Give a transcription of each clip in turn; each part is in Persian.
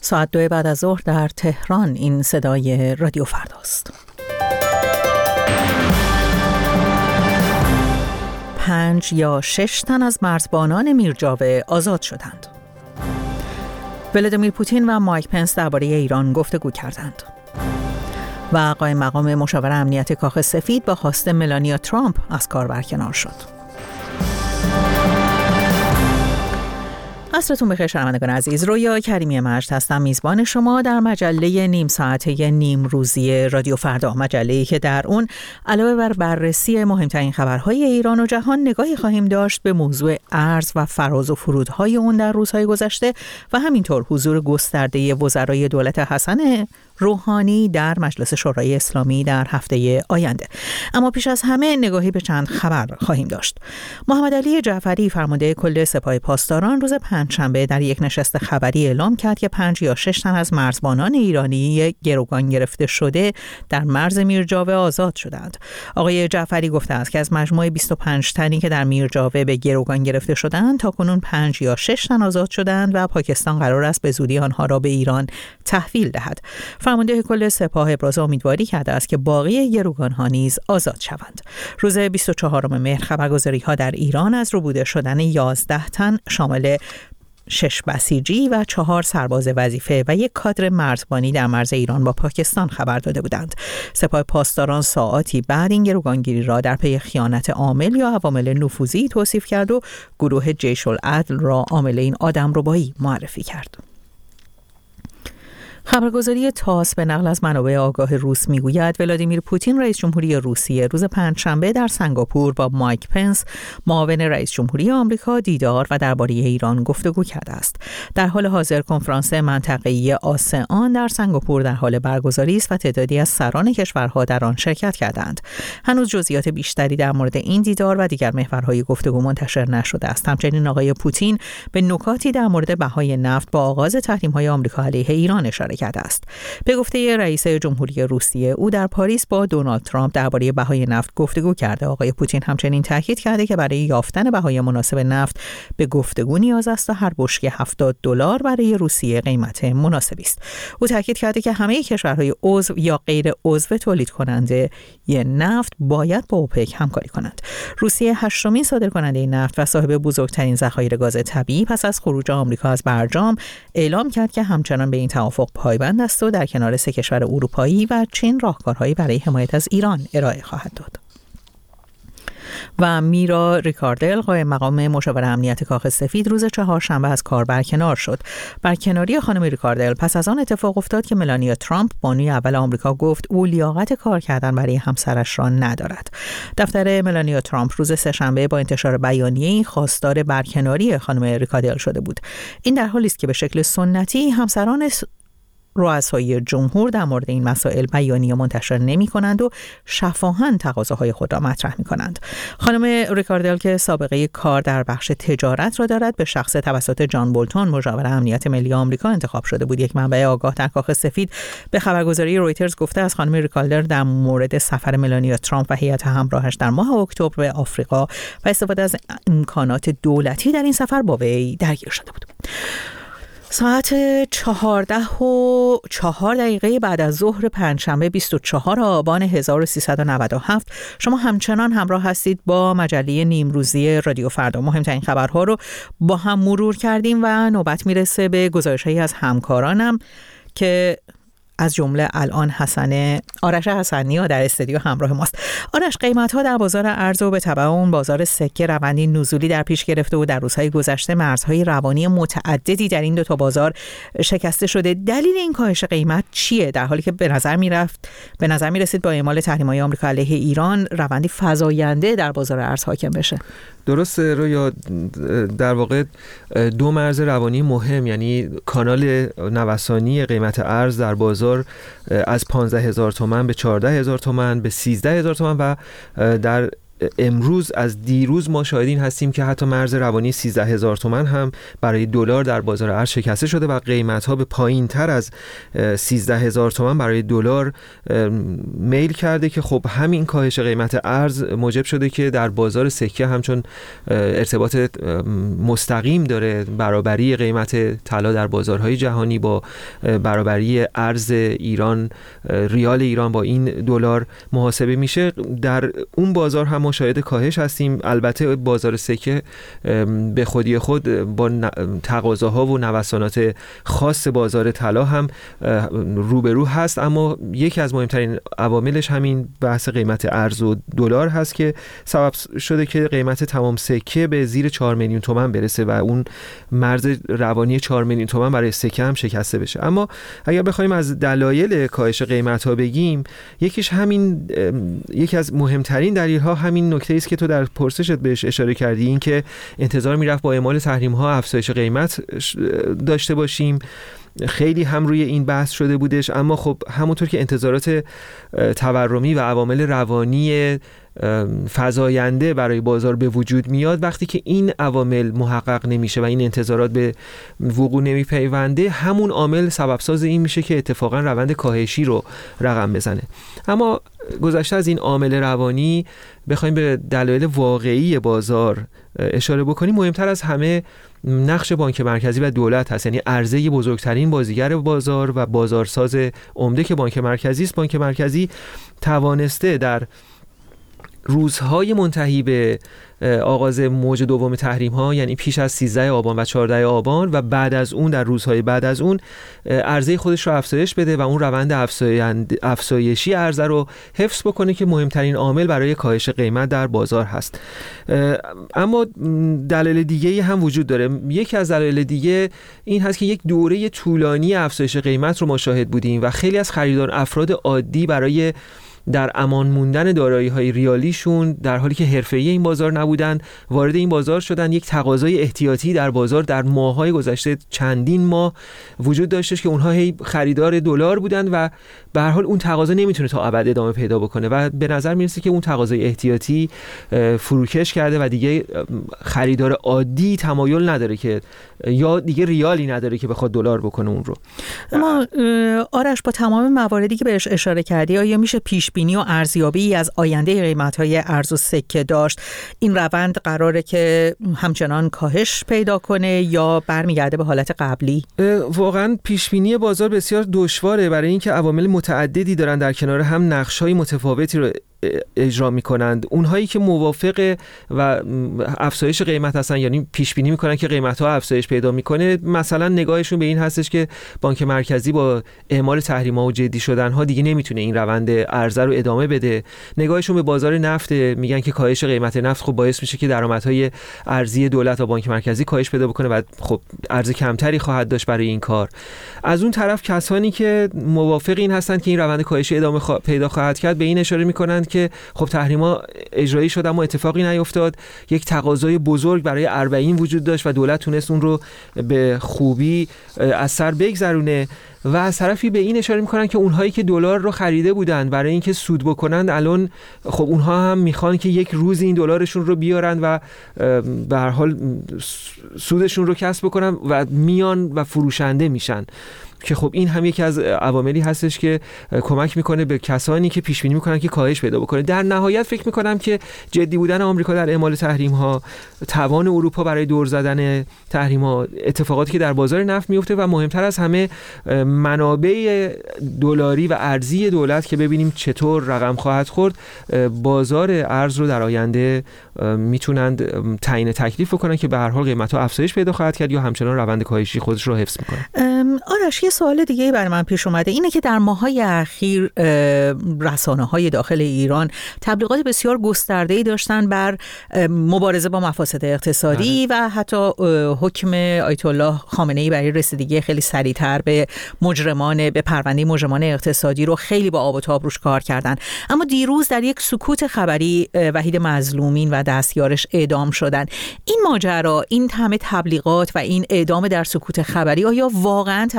ساعت 2 بعد از ظهر در تهران. این صدای رادیو فرداست. 5 یا 6 تن از مرزبانان میرجاوه آزاد شدند. ولادیمیر پوتین و مایک پنس درباره ایران گفتگو کردند. و قائم مقام مشاور امنیت کاخ سفید با خواست ملانیا ترامپ از کار برکنار شد. عصرتون بخیر شنوندگان عزیز. رویا کریمی مجد هستم، میزبان شما در مجله نیم ساعته نیم روزی رادیو فردا، مجله‌ای که در اون علاوه بر بررسی مهمترین خبرهای ایران و جهان نگاهی خواهیم داشت به موضوع ارز و فراز و فرودهای اون در روزهای گذشته و همینطور حضور گسترده وزرای دولت حسن روحانی در مجلس شورای اسلامی در هفته آینده. اما پیش از همه نگاهی به چند خبر خواهیم داشت. محمد علی جعفری فرمانده کل سپاه پاسداران روز پنجشنبه در یک نشست خبری اعلام کرد که 5 یا 6 تن از مرزبانان ایرانی گروگان گرفته شده در مرز میرجاوه آزاد شدند. آقای جعفری گفته است که از مجموع 25 تنی که در میرجاوه به گروگان گرفته شدند تاکنون 5 یا 6 تن آزاد شدند و پاکستان قرار است به زودی آنها را به ایران تحویل دهد. فرمانده کل سپاه ابراز امیدواری کرده است که باقی گروگان‌ها نیز آزاد شوند. روز 24 مهر خبرگزاری‌ها در ایران از ربوده شدن 11 تن شامل 6 بسیجی و 4 سرباز وظیفه و 1 کادر مرزبانی در مرز ایران با پاکستان خبر داده بودند. سپاه پاسداران ساعاتی بعد این گروگانگیری را در پی خیانت عامل یا عوامل نفوذی توصیف کرد و گروه جیش العدل را عامل این آدمربایی معرفی کرد. خبرگزاری تاس به نقل از منابع آگاه روس میگوید ولادیمیر پوتین رئیس جمهوری روسیه روز پنجشنبه در سنگاپور با مایک پنس معاون رئیس جمهوری آمریکا دیدار و درباره ایران گفتگو کرده است. در حال حاضر کنفرانس منطقه‌ای آسئان در سنگاپور در حال برگزاری است و تعدادی از سران کشورها در آن شرکت کردند. هنوز جزئیات بیشتری در مورد این دیدار و دیگر محورهای گفتگو منتشر نشده است. همچنین آقای پوتین به نکاتی در مورد بهای نفت با آغاز تحریم‌های آمریکا علیه ایران اشاره کرده است. به گفته رئیس جمهوری روسیه، او در پاریس با دونالد ترامپ درباره بهای نفت گفتگو کرده. آقای پوتین همچنین تاکید کرده که برای یافتن بهای مناسب نفت به گفتگو نیاز است تا هر بشکه $70 برای روسیه قیمت مناسبی است. او تاکید کرده که همه کشورهای عضو یا غیر عضو تولید کننده نفت باید با اوپک همکاری کنند. روسیه 8مین صادرکننده نفت و صاحب بزرگترین ذخایر گاز طبیعی پس از خروج آمریکا از برجام اعلام کرد که همچنان به این توافق پایبند است و در کنار 3 کشور اروپایی و چین راهکارهایی برای حمایت از ایران ارائه خواهد داد. و میرا ریکاردل قائم مقام مشاور امنیت کاخ سفید روز چهارشنبه از کار برکنار شد. برکناری خانم ریکاردل پس از آن اتفاق افتاد که ملانیا ترامپ بانوی اول آمریکا گفت او لیاقت کار کردن برای همسرش را ندارد. دفتر ملانیا ترامپ روز سه‌شنبه با انتشار بیانیه‌ای خواستار برکناری خانم ریکاردل شده بود. این در حالی است که به شکل سنتی همسران رؤسای جمهور در مورد این مسائل بیانیه منتشر نمی کنند و شفاهاً تقاضاهای خود را مطرح می کنند. خانم ریکاردل که سابقه کار در بخش تجارت را دارد به شخص توسط جان بولتون مشاور امنیت ملی آمریکا انتخاب شده بود. یک منبع آگاه در کاخ سفید به خبرگزاری رویترز گفته از خانم ریکاردل در مورد سفر ملانیا ترامپ و هیئت همراهش در ماه اکتبر به آفریقا و استفاده از امکانات دولتی در این سفر با وی درگیر شده بود. ساعت 14:04 بعد از ظهر پنجشنبه 24 آبان 1397 شما همچنان همراه هستید با مجله نیم روزی رادیو فردا. مهمترین خبرها رو با هم مرور کردیم و نوبت میرسه به گزارش‌هایی از همکارانم که از جمله الان آرش حسنی در استودیو همراه ماست. آرش، قیمت‌ها در بازار ارز و به تبع اون بازار سکه روندی نزولی در پیش گرفته و در روزهای گذشته مرزهای روانی متعددی در این 2 تا بازار شکسته شده. دلیل این کاهش قیمت چیه؟ در حالی که به نظر می‌رسید با اعمال تحریم‌های آمریکا علیه ایران روندی فزاینده در بازار ارز حاکم بشه. درسته رویا، در واقع 2 مرز روانی مهم، یعنی کانال نوسانی قیمت ارز در بازار از 15,000 تومان به 14,000 تومان به 13,000 تومان و در امروز از دیروز ما شاهد این هستیم که حتی مرز روانی 13,000 تومان هم برای دلار در بازار ارز شکسته شده و قیمت‌ها به پایین‌تر از 13,000 تومان برای دلار میل کرده که خب همین کاهش قیمت ارز موجب شده که در بازار سکه همچون ارتباط مستقیم داره برابری قیمت طلا در بازارهای جهانی با برابری ارز ایران، ریال ایران با این دلار محاسبه میشه. در اون بازار هم ما شاهد کاهش هستیم. البته بازار سکه به خودی خود با تقاضاها و نوسانات خاص بازار طلا هم روبرو هست، اما یکی از مهمترین عواملش همین بحث قیمت ارز و دلار هست که سبب شده که قیمت تمام سکه به زیر 4 میلیون تومان برسه و اون مرز روانی 4 میلیون تومان برای سکه هم شکسته بشه. اما اگر بخوایم از دلایل کاهش قیمت ها بگیم، یکی از مهمترین دلیل ها همین نکته است که تو در پرسشت بهش اشاره کردی، این که انتظار میرفت با اعمال تحریم ها افزایش قیمت داشته باشیم. خیلی هم روی این بحث شده بودش، اما خب همونطور که انتظارات تورمی و عوامل روانی فزاینده برای بازار به وجود میاد، وقتی که این عوامل محقق نمیشه و این انتظارات به وقوع نمیپیونده، همون عامل سبب ساز این میشه که اتفاقا روند کاهشی رو رقم بزنه. اما گذشته از این عامل روانی بخوایم به دلایل واقعی بازار اشاره بکنیم، مهمتر از همه نقش بانک مرکزی و دولت هست. یعنی عرضه بزرگترین بازیگر بازار و بازارساز عمده که بانک مرکزی است. بانک مرکزی توانسته در روزهای منتهی به آغاز موج دوم تحریم ها، یعنی پیش از 13 آبان و 14 آبان و بعد از اون، در روزهای بعد از اون، عرضه خودش رو افزایش بده و اون روند افزایشی عرضه رو حفظ بکنه که مهمترین عامل برای کاهش قیمت در بازار هست. اما دلایل دیگه هم وجود داره. یکی از دلایل دیگه این هست که یک دوره طولانی افزایش قیمت رو ما شاهد بودیم و خیلی از افراد عادی برای در امان موندن دارایی‌های ریالیشون، در حالی که حرفه‌ای این بازار نبودن، وارد این بازار شدن. یک تقاضای احتیاطی در بازار در ماه‌های گذشته چندین ماه وجود داشتش که اونها هی خریدار دلار بودن و به هر حال اون تقاضا نمیتونه تا ابد ادامه پیدا بکنه و به نظر میرسه که اون تقاضای احتیاطی فروکش کرده و دیگه خریدار عادی تمایل نداره که، یا دیگه ریالی نداره که بخواد دلار بکنه اون رو. اما آرش، با تمام مواردی که بهش اشاره کردی، آیا میشه پیش بینی و ارزیابی از آینده قیمت‌های ارز و سکه داشت؟ این روند قراره که همچنان کاهش پیدا کنه یا برمیگرده به حالت قبلی؟ واقعا پیش بینی بازار بسیار دشواره، برای اینکه عوامل متعددی دارن در کنار هم نقش‌های متفاوتی رو اجرا میکنند. اونهایی که موافق و افزایش قیمت هستن، یعنی پیش بینی میکنن که قیمت ها افزایش پیدا میکنه، مثلا نگاهشون به این هستش که بانک مرکزی با اعمال تحریم ها و جدی شدن ها دیگه نمیتونه این روند عرضه رو ادامه بده. نگاهشون به بازار نفت، میگن که کاهش قیمت نفت خب باعث میشه که درآمدهای ارزی دولت و بانک مرکزی کاهش پیدا بکنه و خب عرضه کمتری خواهد داشت برای این کار. از اون طرف کسانی که موافق این هستند که این روند کاهشی ادامه پیدا خواهد کرد، به این اشاره میکنند که خب تحریما اجرایی شد اما اتفاقی نیفتاد. یک تقاضای بزرگ برای اربعین وجود داشت و دولت تونست اون رو به خوبی از سر بگذرونه. و از طرفی به این اشاره میکنن که اونهایی که دلار رو خریده بودن برای اینکه سود بکنن، الان خب اونها هم میخوان که یک روز این دلارشون رو بیارن و به هر حال سودشون رو کسب بکنن و میان و فروشنده میشن، که خب این هم یکی از عواملی هستش که کمک میکنه به کسانی که پیش بینی میکنن که کاهش پیدا بکنه. در نهایت فکر میکنم که جدی بودن آمریکا در اعمال تحریم ها، توان اروپا برای دور زدن تحریم ها، اتفاقاتی که در بازار نفت میفته و مهمتر از همه منابع دلاری و ارزی دولت که ببینیم چطور رقم خواهد خورد، بازار ارز رو در آینده میتونند تعیین تکلیف بکنن که به هر حال قیمت ها افزایش پیدا خواهد کرد یا همچنان روند کاهشی خودش رو حفظ میکنه. آرش، یه سوال دیگه برای من پیش اومده، اینه که در ماه‌های اخیر رسانه‌های داخل ایران تبلیغات بسیار گسترده‌ای داشتن بر مبارزه با مفاسد اقتصادی و حتی حکم آیت الله خامنه‌ای برای رسیدگی خیلی سریع‌تر به پرونده مجرمان اقتصادی رو خیلی با آب و تاب روش کار کردن. اما دیروز در یک سکوت خبری وحید مظلومین و دستیارش اعدام شدن. این ماجرا، این همه تبلیغات و این اعدام در سکوت خبری، آیا واقعا تأثیری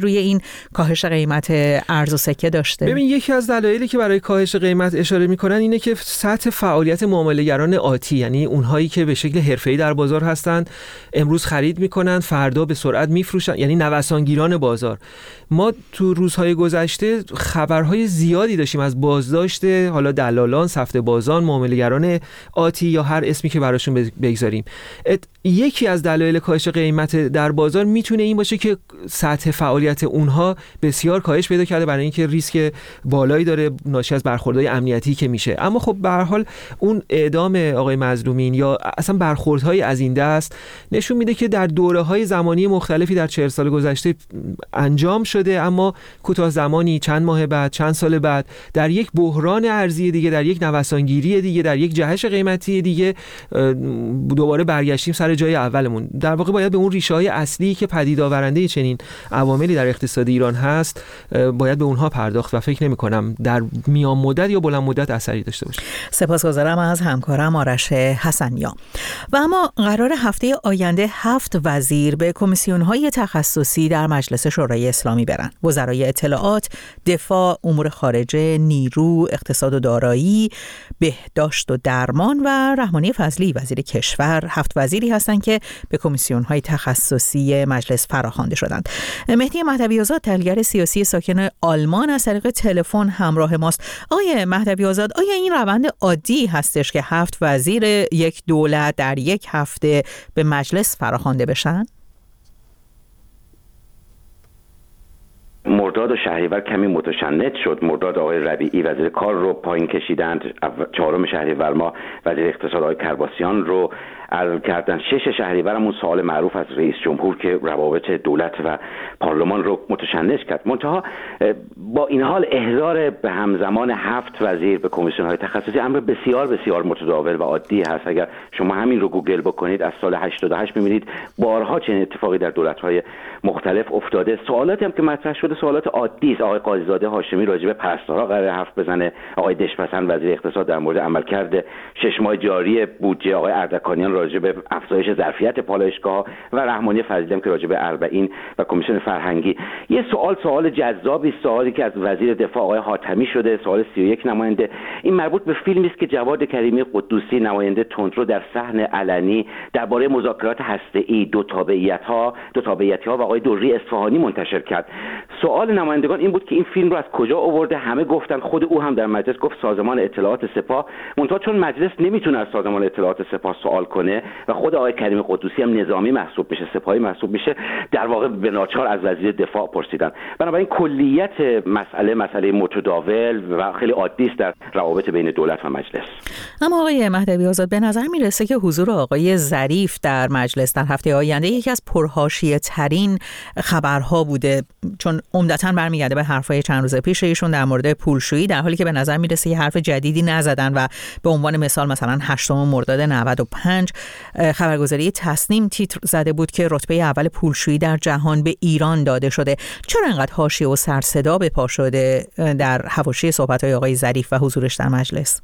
روی این کاهش قیمت ارز و سکه داشته؟ ببین، یکی از دلایلی که برای کاهش قیمت اشاره میکنن اینه که سطح فعالیت معامله‌گران آتی، یعنی اونهایی که به شکل حرفه‌ای در بازار هستند، امروز خرید میکنن، فردا به سرعت میفروشن، یعنی نوسانگیران بازار. ما تو روزهای گذشته خبرهای زیادی داشتیم از بازداشت حالا دلالان، سفته بازان، معامله‌گران آتی یا هر اسمی که براشون بگذاریم. یکی از دلایل کاهش قیمت در بازار میتونه این باشه که سطح فعالیت اونها بسیار کاهش پیدا کرده، برای اینکه ریسک بالایی داره ناشی از برخوردهای امنیتی که میشه. اما خب به هر حال اون اعدام آقای مظلومین یا اصلا برخوردهای از این دست نشون میده که در دوره‌های زمانی مختلفی در 40 سال گذشته انجام شده، اما کوتاه زمانی، چند ماه بعد، چند سال بعد، در یک بحران ارزی دیگه، در یک نوسانگیری دیگه، در یک جهش قیمتی دیگه دوباره برگشتیم سر جای اولمون. در واقع باید به اون ریشه‌های اصلی که پدید آورنده چنین عواملی در اقتصاد ایران هست باید به اونها پرداخت و فکر نمی‌کنم در میان مدت یا بلند مدت اثری داشته باشه. سپاسگزارم از همکارم آرش حسنیان. و اما قرار هفته آینده 7 وزیر به کمیسیون‌های تخصصی در مجلس شورای اسلامی برن. وزرای اطلاعات، دفاع، امور خارجه، نیرو، اقتصاد و دارایی، بهداشت و درمان و رحمانی فضلی وزیر کشور 7 وزیری هستند که به کمیسیون‌های تخصصی مجلس فراخوانده شدند. مهدی مهدوی آزاد، تحلیلگر سیاسی ساکن آلمان، از طریق تلفن همراه ماست. آقای مهدوی آزاد، آیا این روند عادی هستش که 7 وزیر یک دولت در یک هفته به مجلس فراخوانده بشن؟ مرداد و شهریور کمی متشنج شد. مرداد آقای ربیعی وزیر کار رو پایین کشیدند، 4 شهریور ما وزیر اقتصاد آقای کرباسیان رو عرض کردن. 6 شهریور همون سوال معروف از رئیس جمهور که روابط دولت و پارلمان رو متشنج کرد. منتها با این حال احضار به همزمان 7 وزیر به کمیسیون‌های تخصصی امر بسیار بسیار متداول و عادی هست. اگر شما همین رو گوگل بکنید از سال 88 می‌بینید بارها چنین اتفاقی در دولت‌های مختلف افتاده. سوالاتی هم که مطرح شده سوالات عادی است. آقای قاضی‌زاده هاشمی راجع به پرستارها قرار حرف بزنه، آقای دشپسند وزیر اقتصاد در مورد عملکرد 6 ماه جاری بودجه، آقای اردکانیان راجع به افزایش ظرفیت پالایشگاه و رحمانی فضلی هم که راجع به اربعین و کمیسیون فرهنگی. یه سوال جذابی، سوالی که از وزیر دفاع آقای حاتمی شده، سوال 31 نماینده. این مربوط به فیلمی است که جواد کریمی قدوسی نماینده تندرو در صحن علنی درباره مذاکرات هسته‌ای دو تابعیت‌ها و آقای دوری اصفهانی منتشر کرد. سوال نمایندگان این بود که این فیلم رو از کجا آورده. همه گفتن، خود او هم در مجلس گفت سازمان اطلاعات سپاه. منتها چون مجلس نمیتونه از سازمان اطلاعات سپاه سوال کنه و خود آقای کریم قدوسی هم نظامی محسوب میشه، سپاهی محسوب میشه، در واقع به ناچار از وزیر دفاع پرسیدن. بنابراین کلیت مسئله متداول و خیلی عادی است در روابط بین دولت و مجلس. اما آقای مهدوی آزاد، به نظر میرسه که حضور آقای ظریف در مجلس در هفته آینده یکی از پرحاشیه ترین خبرها بوده، چون عمدتاً برمیگرده به حرفای چند روز پیش ایشون در مورد پولشویی، در حالی که به نظر میرسه یه حرف جدیدی نزدن و به عنوان مثال مثلا 8 مرداد 95 خبرگزاری تصنیم تیتر زده بود که رتبه اول پولشویی در جهان به ایران داده شده. چرا انقدر حاشیه و سر صدا به پا شده در حواشی صحبت‌های آقای ظریف و حضورش در مجلس؟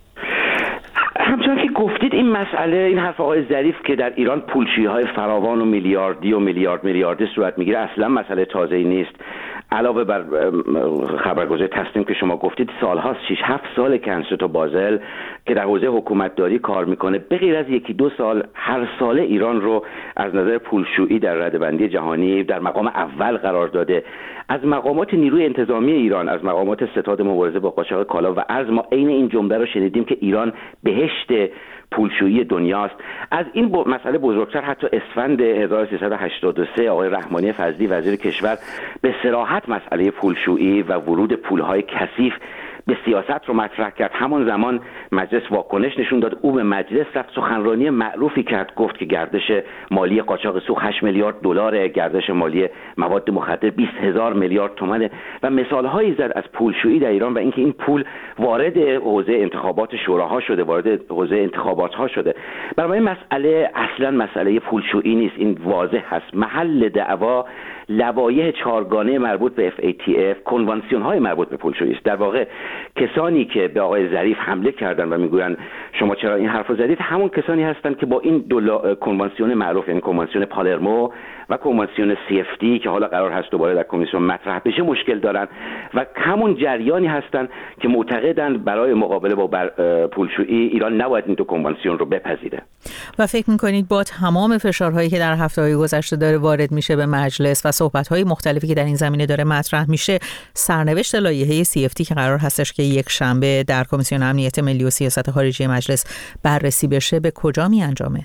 همچنان که گفتید این مسئله، این حرف آقای ظریف که در ایران پولشویی‌های فراوان و میلیاردی و میلیاردی صورت میگیره اصلا مسئله تازه‌ای نیست. علاوه بر خبرگزاری تصنیم که شما گفتید، سال‌هاست 6-7 سال که انستیتو بازل که در حوزه حکومتداری کار میکنه به غیر از 1-2 سال هر ساله ایران رو از نظر پولشویی در رده‌بندی جهانی در مقام اول قرار داده. از مقامات نیروی انتظامی ایران، از مقامات ستاد مبارزه با قاچاق کالا و ارز ما عین این جمله رو شنیدیم که ایران بهشت پولشویی دنیاست. از این مسئله بزرگتر حتی اسفند 1383 آقای رحمانی فضلی وزیر کشور به صراحت مسئله پولشویی و ورود پولهای کثیف به سیاست رو مطرح کرد. همون زمان مجلس واکنش نشون داد. او به مجلس رفت سخنرانی معروفی کرد، گفت که گردش مالی قاچاق سوخت 8 میلیارد دلار، گردش مالی مواد مخدر 20,000 میلیارد تومان و مثالهایی زد از پولشویی در ایران و اینکه این پول وارد حوزه انتخابات شوراها شده، وارد حوزه انتخابات‌ها شده. برای مسئله اصلا مسئله پولشویی نیست، این واضح هست. محل دعوا لوایح 4گانه مربوط به FATF، کنوانسیون‌های مربوط به پولشویی است. در واقع کسانی که به آقای ظریف حمله کردن و میگویند شما چرا این حرفو زدید، همون کسانی هستند که با این دو کنوانسیون معروف، یعنی کنوانسیون پالرمو و کنوانسیون CFT که حالا قرار هست دوباره در کمیسیون مطرح بشه مشکل دارن و همون جریانی هستند که معتقدند برای مقابله با پولشویی ایران نباید این دو کنوانسیون رو بپذیره. و فکر می‌کنید با تمام فشارهایی که در هفته‌های گذشته داره وارد میشه به مجلس و صحبت‌های مختلفی که در این زمینه داره مطرح میشه، سرنوشت لایحه CFT که قرار هستش که یک شنبه در کمیسیون امنیت ملی و سیاست خارجی مجلس بررسی بشه به کجا می‌انجامه؟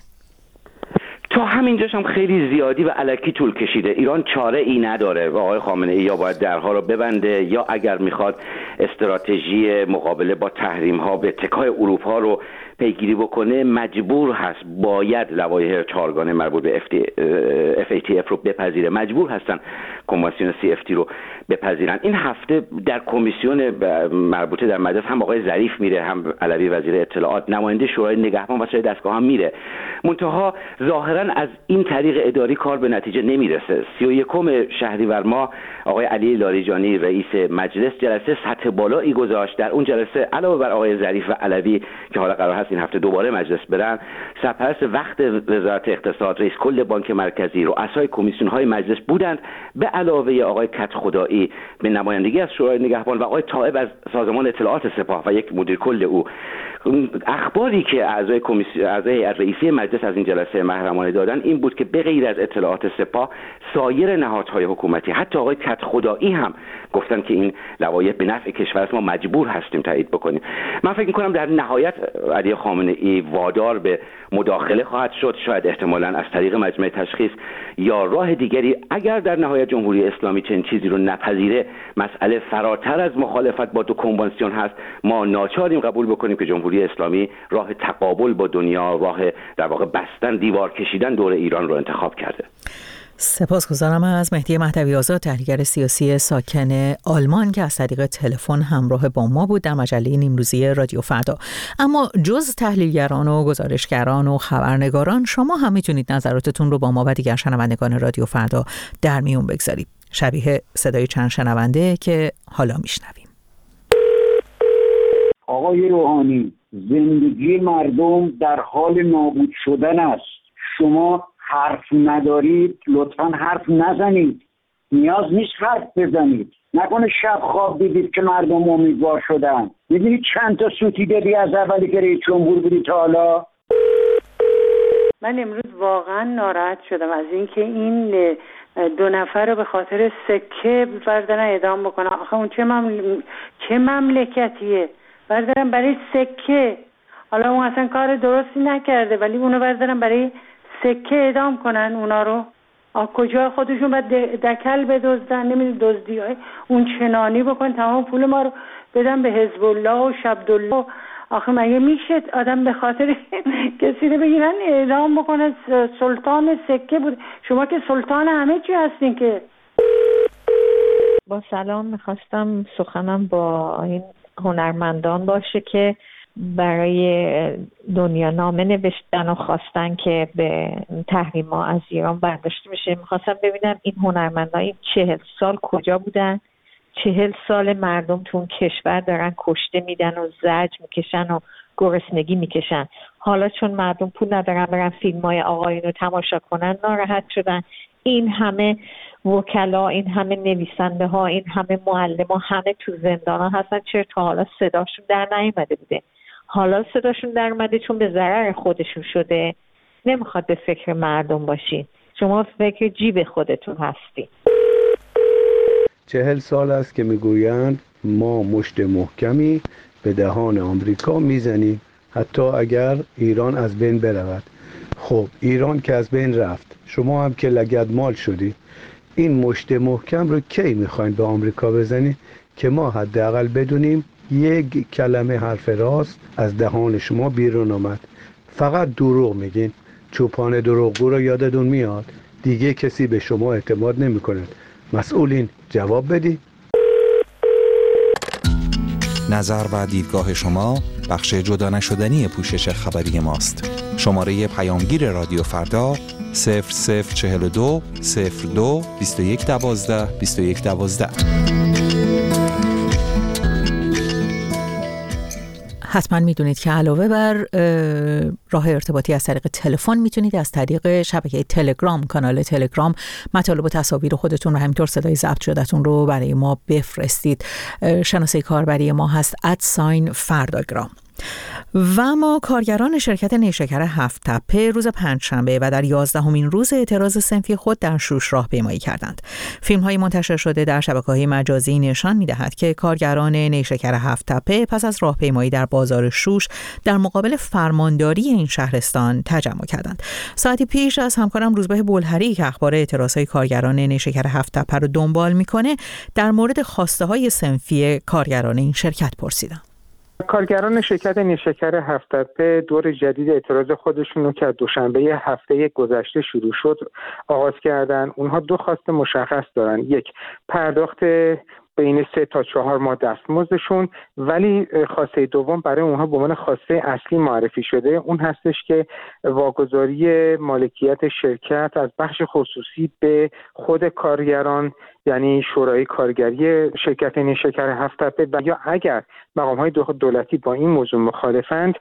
تا همینجاش هم خیلی زیادی و الکی طول کشیده. ایران چاره ای نداره و آقای خامنه‌ای یا باید درها رو ببنده یا اگر میخواد استراتژی مقابله با تحریم ها به اتکای اروپا رو پیگیری بکنه مجبور هست باید لوایح چهارگانه مربوط به FATF رو بپذیره، مجبور هستن کنوانسیون CFT رو بپذیرن. این هفته در کمیسیون مربوطه در مجلس هم آقای ظریف میره، هم علوی وزیر اطلاعات، نماینده شورای نگهبان و سایر دستگاه هم میره. منتها ظاهرا از این طریق اداری کار به نتیجه نمیرسه. 31 شهریور ماه آقای علی لاریجانی رئیس مجلس جلسه سطح بالایی گذاشت. در اون جلسه علاوه بر آقای ظریف و علوی که حالا قرار هست این هفته دوباره مجلس برن، سرپرست وقت وزارت اقتصاد، رئیس کل بانک مرکزی، رؤسای کمیسیون‌های مجلس بودند، به علاوه آقای کدخدایی به نمایندگی از شورای نگهبان و آقای طائب از سازمان اطلاعات سپاه و یک مدیر کل او. اخباری که اعضای هیئت رئیسه مجلس از این جلسه محرمانه دادن این بود که به غیر از اطلاعات سپاه سایر نهادهای حکومتی، حتی آقای کدخدایی هم گفتن که این لوایح به نفع کشور است، ما مجبور هستیم تایید بکنیم. من فکر می‌کنم در نهایت علی خامنه‌ای وادار به مداخله خواهد شد، شاید احتمالاً از طریق مجمع تشخیص یا راه دیگری. اگر در نهایت جمهوری اسلامی چنین چیزی رو نپذیره، مسئله فراتر از مخالفت با دو کنوانسیون هست، ما ناچاریم قبول بکنیم که جمهوری اسلامی راه تقابل با دنیا، راه در واقع بستن، دیوار کشیدن دور ایران رو انتخاب کرده. سپاسگزارم از مهدی مهدوی آزاد، تحلیلگر سیاسی ساکن آلمان که از طریق تلفن همراه با ما بود در مجله نیمروزی رادیو فردا. اما جز تحلیلگران و گزارشگران و خبرنگاران، شما هم میتونید نظراتتون رو با ما و دیگر شنوندگان رادیو فردا در میون بگذارید. شبیه صدای چند شنونده که حالا میشنویم. آقای روحانی، زندگی مردم در حال نابود شدن است. شما حرف ندارید، لطفاً حرف نزنید. نیاز نیست حرف بزنید. نکنه شب خواب دیدید که مردم امیدوار شدن. میدونید چند تا سوتی دادی از اولی که رئیس جمهور بودی تا حالا؟ من امروز واقعا ناراحت شدم از اینکه این دو نفر رو به خاطر سکه بردارن اعدام بکنن. آخه اون چه مملکتیه؟ بردارن برای سکه. حالا اون اصلا کار درستی نکرده ولی اونو بردارن برای سکه اعدام کنن اونا رو. کجا خودشون باید دکل بدزدن، نمیدونم دزدی اون چنانی بکن تمام پول ما رو بدن به حزب الله و شبدالله. آخه مگه میشه آدم به خاطر کسی رو بگیرن اعدام بکنن؟ سلطان سکه بود. شما که سلطان همه چی هستین که. با سلام، میخواستم سخنم با این هنرمندان باشه که برای دنیا نامه نوشتن و خواستن که به تحریم‌ها از ایران برداشته بشه. میخواستم ببینم این هنرمندان این 40 سال کجا بودن؟ 40 سال مردم تو اون کشور دارن کشته میدن و زجر میکشن و گرسنگی میکشن. حالا چون مردم پول ندارن برن فیلم‌های آقایون رو تماشا کنن ناراحت شدن. این همه وکلا، این همه نویسنده ها، این همه معلم ها همه تو زندان ها هستن. چرا تا حالا صداشون در نیامده بوده؟ حالا صداشون در اومده چون به ضرر خودشون شده. نمیخواد به فکر مردم باشین، شما فکر جیب خودتون هستی. 40 سال است که میگویند ما مشت محکمی به دهان آمریکا میزنیم حتی اگر ایران از بین برود. خب ایران که از بین رفت، شما هم که لگدمال شدی، این مشت محکم رو کی میخواین به آمریکا بزنید که ما حداقل بدونیم یک کلمه حرف راست از دهان شما بیرون آمد؟ فقط دروغ میگین. چوپان دروغگو رو یادتون میاد؟ دیگه کسی به شما اعتماد نمیکنه. مسئولین جواب بدید. نظر و دیدگاه شما بخش جدا نشدنی پوشش خبری ماست. شماره پیامگیر رادیو فردا 0042 02 21 12 21 12. حتما میدونید که علاوه بر راه ارتباطی از طریق تلفن میتونید از طریق شبکه تلگرام، کانال تلگرام، مطالب و تصاویر خودتون و همینطور صدای ضبط شده‌تون رو برای ما بفرستید. شناسه کاربری ما هست @فرداگرام. و ما کارگران شرکت نیشکر هفت تپه روز پنجشنبه و در 11مین روز اعتراض صنفی خود در شوش راهپیمایی کردند. فیلم‌های منتشر شده در شبکه‌های مجازی نشان می‌دهد که کارگران نیشکر هفت تپه پس از راهپیمایی در بازار شوش در مقابل فرمانداری این شهرستان تجمع کردند. ساعتی پیش از همکارم روزبه بلهری که اخبار اعتراضهای کارگران نیشکر هفت تپه رو دنبال می‌کنه در مورد خواسته‌های صنفی کارگران این شرکت پرسیدم. کارگران شرکت نیشکر هفت تپه دور جدید اعتراض خودشون رو که از دوشنبه هفته گذشته شروع شد آغاز کردن. اونها دو خواست مشخص دارن. یک، پرداخت بین 3 تا 4 ماه دستمزدشون، ولی خواسته دوم برای اونها به عنوان خواسته اصلی معرفی شده. اون هستش که واگذاری مالکیت شرکت از بخش خصوصی به خود کارگران، یعنی شورای کارگری شرکت نیشکر هفت تپه، و یا اگر مقام‌های دولتی با این موضوع مخالفند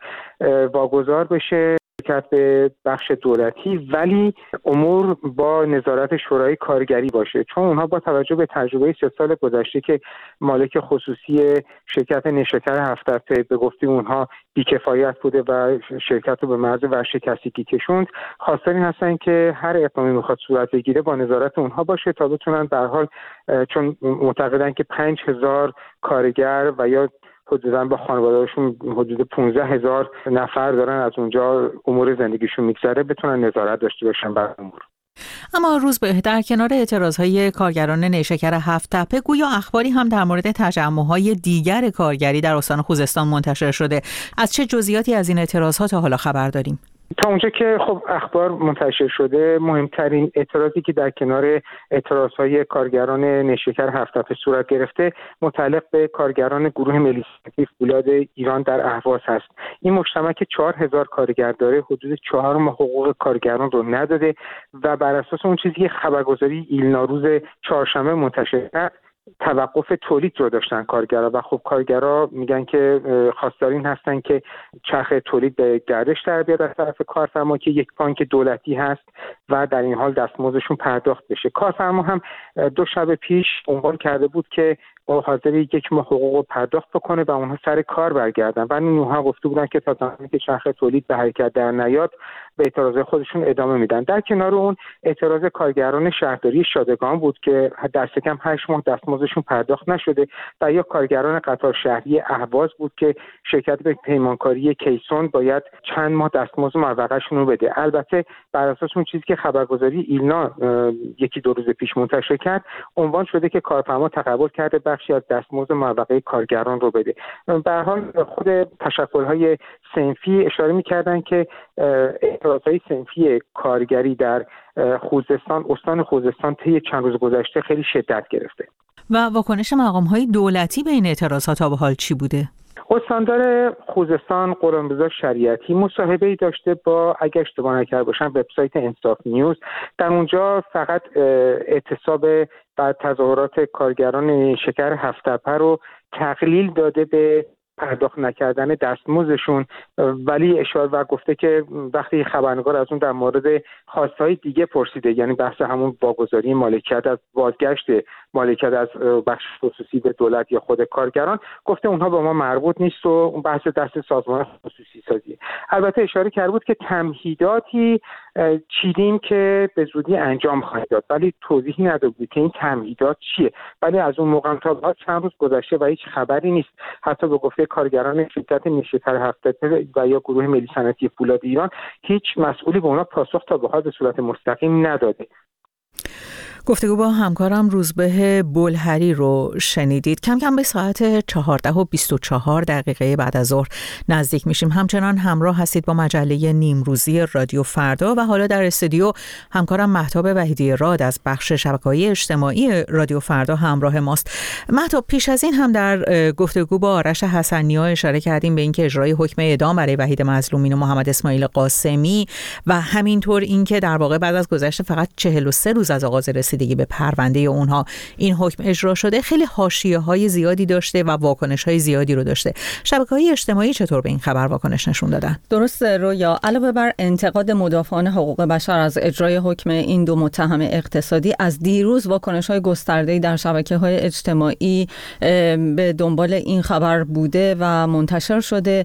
واگذار بشه شرکت به بخش دولتی، ولی امور با نظارت شورای کارگری باشه. چون اونها با توجه به تجربه 3 سال گذشته که مالک خصوصی شرکت نیشکر هفت تپه به گفته اونها بی‌کفایت بوده و شرکت رو به مرز ورشکستگی کشوند، خواستار این هستن که هر اقدامی میخواد صورت بگیره با نظارت اونها باشه تا بتونن به هر حال، چون معتقدن که 5000 کارگر و یا حدوداً با خانواده‌هاشون حدود 15000 نفر دارن از اونجا امور زندگیشون میگذره، بتونن نظارت داشته باشن بر امور. اما روز به در کنار اعتراضهای کارگران نیشکر هفت تپه گویا اخباری هم در مورد تجمع‌های دیگر کارگری در استان خوزستان منتشر شده. از چه جزئیاتی از این اعتراضها تا حالا خبر داریم؟ تا اونجا که خب اخبار منتشر شده، مهمترین اعتراضی که در کنار اعتراضهای کارگران نیشکر هفت تپه صورت گرفته متعلق به کارگران گروه ملی صنفی فولاد ایران در اهواز هست. این مجتمع که 4000 کارگر داره، حدود 4 ماه حقوق کارگران رو نداده و بر اساس اون چیزی که خبرگزاری ایلنا روز چهارشنبه منتشر کرد توقف تولید رو داشتن کارگرها، و خب کارگرها میگن که خواستار این هستن که چرخ تولید به گردش در بیاد از طرف کارفرما که یک بانک دولتی هست و در این حال دستمزدشون پرداخت بشه. کارفرما هم 2 شب پیش عنوان کرده بود که حاضر 1 ماه حقوق رو پرداخت بکنه و اونها سر کار برگردن، و اونها گفته بودن که تا زمانی که چرخ تولید به حرکت در نیاد به اعتراض خودشون ادامه میدن. در کنار اون اعتراض کارگران شهرداری شادگان بود که دست کم 8 ماه دستمزدشون پرداخت نشده، و یا کارگران قطار شهری اهواز بود که شرکت به پیمانکاری کیسون باید چند ماه دستمزد موقعشون رو بده. البته بر اساس اون چیزی که خبرگزاری ایلنا 1-2 روز پیش منتشر کرد، عنوان شده که کارفرما تقبل کرده بخشی از دستمزد موقعه کارگران رو بده. به هر حال خود تشکل‌های صنفی اشاره می‌کردن که اعتراضهای صنفی کارگری در خوزستان، استان خوزستان طی چند روز گذشته خیلی شدت گرفته. و واکنش مقام‌های دولتی به این اعتراضات تا به حال چی بوده؟ استاندار خوزستان غلامرضا شریعتی مصاحبه‌ای داشته با، اگه اشتباه نکرده باشم، وبسایت انصاف نیوز. در اونجا فقط اعتصاب و تظاهرات کارگران نیشکر هفت تپه رو تقلیل داده به پرداخت نکردن دستمزدشون، ولی اشاره و گفته که وقتی خبرنگار از اون در مورد خواستهای دیگه پرسیده، یعنی بحث همون واگذاری مالکیت از بازگشت مالکیت از بخش خصوصی به دولت یا خود کارگران، گفته اونها به ما مربوط نیست و اون بحث دست سازمان خصوصی سازی. البته اشاره کرده بود که تمهیداتی چیدیم که به زودی انجام خواهد داد، ولی توضیحی نداده بود که این تمهیدات چیه. ولی از اون موقع تا بعد چند روز گذشته و هیچ خبری نیست. حتی به گفته کارگران شرکت نیشکر هفت تپه و یا گروه ملی صنعتی فولاد ایران، هیچ مسئولی به اونا پاسخ تا به حال به صورت مستقیم نداده. گفتگو با همکارم روزبه بلهری رو شنیدید. کم کم به ساعت 14:24 بعد از ظهر نزدیک میشیم. همچنان همراه هستید با مجله نیمروزی رادیو فردا و حالا در استودیو همکارم مهتاب وحیدی راد از بخش شبکه‌های اجتماعی رادیو فردا همراه ماست. مهتاب، پیش از این هم در گفتگو با آرش حسنی‌ها اشاره کردیم به اینکه اجرای حکم اعدام برای وحید مظلومین و محمد اسماعیل قاسمی و همینطور اینکه در واقع بعد از گذشت فقط 43 روز از آغاز رسیدگی به پرونده اونها این حکم اجرا شده خیلی حاشیه‌های زیادی داشته و واکنش‌های زیادی رو داشته. شبکه‌های اجتماعی چطور به این خبر واکنش نشون دادن؟ درسته رویا، علاوه بر انتقاد مدافعان حقوق بشر از اجرای حکم این دو متهم اقتصادی، از دیروز واکنش‌های گسترده‌ای در شبکه‌های اجتماعی به دنبال این خبر بوده و منتشر شده.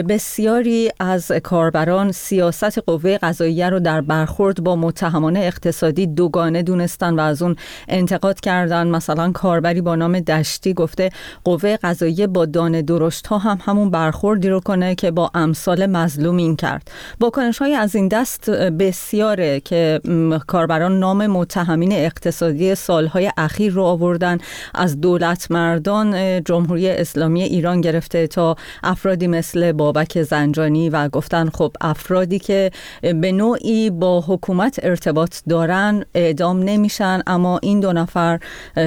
بسیاری از کاربران سیاست قوه قضاییه رو در برخورد با متهمان اقتصادی دوگانه دونستن و از اون انتقاد کردن. مثلا کاربری با نام دشتی گفته قوه قضاییه با دانه درشت‌ها هم همون برخوردی رو کنه که با امثال مظلومین کرد. واکنش‌های از این دست بسیاره که کاربران نام متهمین اقتصادی سالهای اخیر رو آوردن، از دولت مردان جمهوری اسلامی ایران گرفته تا افرادی مثل بابک زنجانی و گفتن خب افرادی که به نوعی با حکومت ارتباط دارن اعدام نمیشن، اما این دو نفر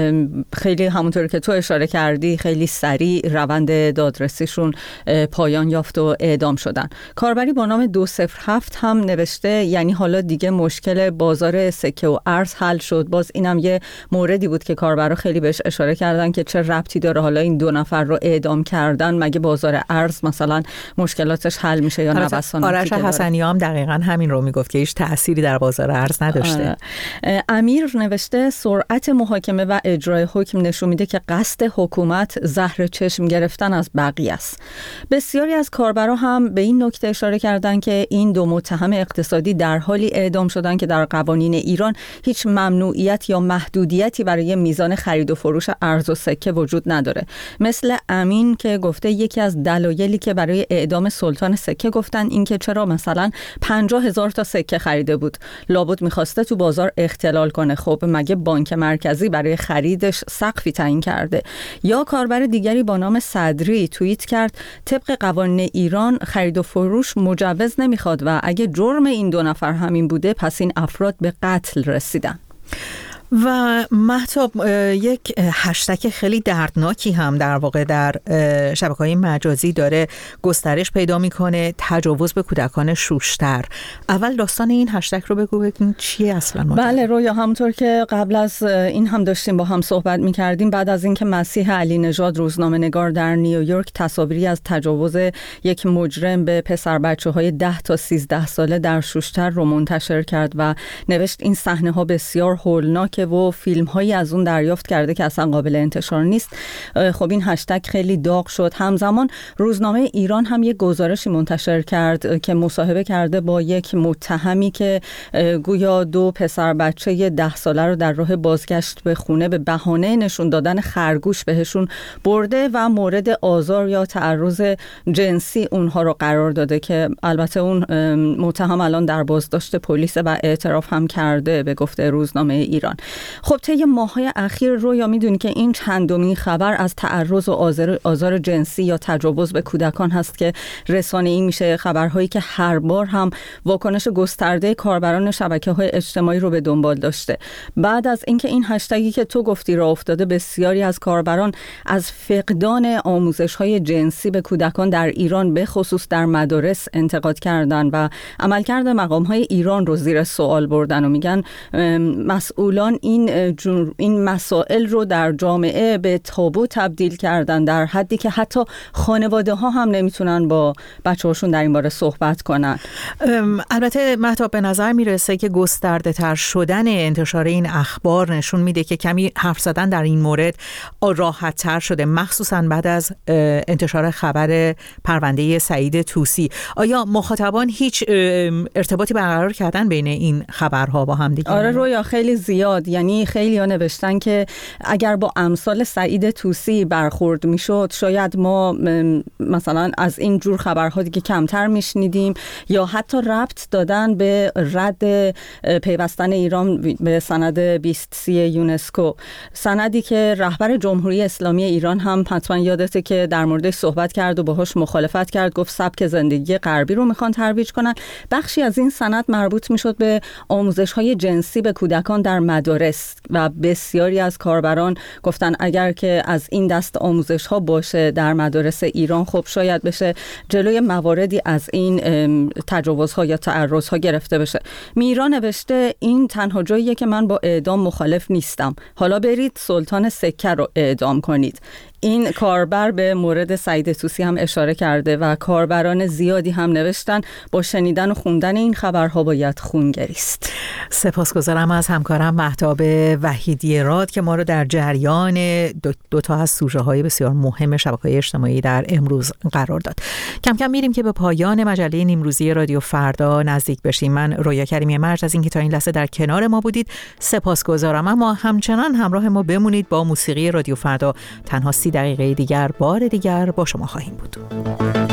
خیلی همونطور که تو اشاره کردی خیلی سریع روند دادرسیشون پایان یافت و اعدام شدن. کاربری با نام 207 هم نوشته یعنی حالا دیگه مشکل بازار سکه و ارز حل شد. باز اینم یه موردی بود که کاربرا خیلی بهش اشاره کردن که چه ربطی داره حالا این دو نفر رو اعدام کردن، مگه بازار ارز مثلا مشکلاتش حل میشه یا نوساناتی؟ آرش حسنی هم دقیقاً همین رو میگفت که هیچ تأثیری در بازار ارز نداشته. امیر نوشته سرعت محاکمه و اجرای حکم نشون میده که قصد حکومت زهر چشم گرفتن از بقیه است. بسیاری از کاربرا هم به این نکته اشاره کردن که این دو متهم اقتصادی در حالی اعدام شدن که در قوانین ایران هیچ ممنوعیت یا محدودیتی برای میزان خرید و فروش ارز و سکه وجود نداره. مثل امین که گفته یکی از دلایلی که برای اعدام سلطان سکه گفتن این که چرا مثلا 50,000 تا سکه خریده بود، لابد میخواسته تو بازار اختلال کنه. خب مگه بانک مرکزی برای خریدش سقفی تعیین کرده؟ یا کاربر دیگری با نام صدری توییت کرد طبق قوانین ایران خرید و فروش مجوز نمیخواد و اگه جرم این دو نفر همین بوده پس این افراد به قتل رسیدن. و مهتاب یک هشتگ خیلی دردناکی هم در واقع در شبکه‌های مجازی داره گسترش پیدا میکنه، تجاوز به کودکان شوشتر. اول داستان این هشتگ رو بگو ببین چیه اصلا؟ بله رویا، همونطور که قبل از این هم داشتیم با هم صحبت میکردیم، بعد از اینکه مسیح علی نژاد روزنامه‌نگار در نیویورک تصاویری از تجاوز یک مجرم به پسر بچه‌های 10 تا 13 ساله در شوشتر رو منتشر کرد و نوشت این صحنه‌ها بسیار هولناکه و فیلم هایی از اون دریافت کرده که اصلا قابل انتشار نیست. خب این هشتگ خیلی داغ شد. همزمان روزنامه ایران هم یک گزارشی منتشر کرد که مصاحبه کرده با یک متهمی که گویا دو پسر بچه 10 ساله رو در راه بازگشت به خونه به بهانه نشون دادن خرگوش بهشون برده و مورد آزار یا تعرض جنسی اونها رو قرار داده که البته اون متهم الان در بازداشت پلیس و اعتراف هم کرده به گفته روزنامه ایران. خب طی ماه‌های اخیر رو یا میدونی که این چندمین خبر از تعرض و آزار جنسی یا تجاوز به کودکان هست که رسانه‌ای میشه، خبرهایی که هر بار هم واکنش گسترده کاربران شبکه‌های اجتماعی رو به دنبال داشته. بعد از اینکه این هشتگی که تو گفتی راه افتاده، بسیاری از کاربران از فقدان آموزش‌های جنسی به کودکان در ایران به خصوص در مدارس انتقاد کردن و عملکرد مقام‌های ایران رو زیر سوال بردن و میگن مسئولان این مسائل رو در جامعه به تابو تبدیل کردن، در حدی که حتی خانواده ها هم نمیتونن با بچه هاشون در این باره صحبت کنن. البته مهتاب به نظر میرسه که گسترده تر شدن انتشار این اخبار نشون میده که کمی حرف زدن در این مورد راحت تر شده، مخصوصا بعد از انتشار خبر پرونده سعید طوسی. آیا مخاطبان هیچ ارتباطی برقرار کردن بین این خبرها با هم دیگه؟ آره رویا، خیلی زیاد. یعنی خیلی ها نوشتن که اگر با امثال سعید طوسی برخورد میشد شاید ما مثلا از این جور خبرها دیگه کمتر میشنیدیم، یا حتی ربط دادن به رد پیوستن ایران به سند 20 یونسکو، سندی که رهبر جمهوری اسلامی ایران هم حتما یادته که در موردش صحبت کرد و باهاش مخالفت کرد، گفت سبک زندگی غربی رو میخوان ترویج کنن. بخشی از این سند مربوط میشد به آموزش‌های جنسی به کودکان در مدارس مدارس و بسیاری از کاربران گفتن اگر که از این دست آموزش ها باشه در مدارس ایران، خب شاید بشه جلوی مواردی از این تجاوزها یا تعرضها گرفته بشه. میرا نوشته این تنها جاییه که من با اعدام مخالف نیستم، حالا برید سلطان سکه رو اعدام کنید. این کاربر به مورد سعید طوسی هم اشاره کرده و کاربران زیادی هم نوشتن با شنیدن و خوندن این خبرها باید خون گریست. سپاسگزارم از همکارم مهتاب وحیدی راد که ما رو در جریان دو تا از سوژه‌های بسیار مهم شبکه‌های اجتماعی در امروز قرار داد. کم کم میریم که به پایان مجله نیمروزی رادیو فردا نزدیک بشیم. من رویا کریمی مرج از اینکه تا این لحظه در کنار ما بودید سپاسگزارم، اما همچنان همراه ما بمونید. با موسیقی رادیو فردا تنها 30 دقیقه دیگر بار دیگر با شما خواهیم بود.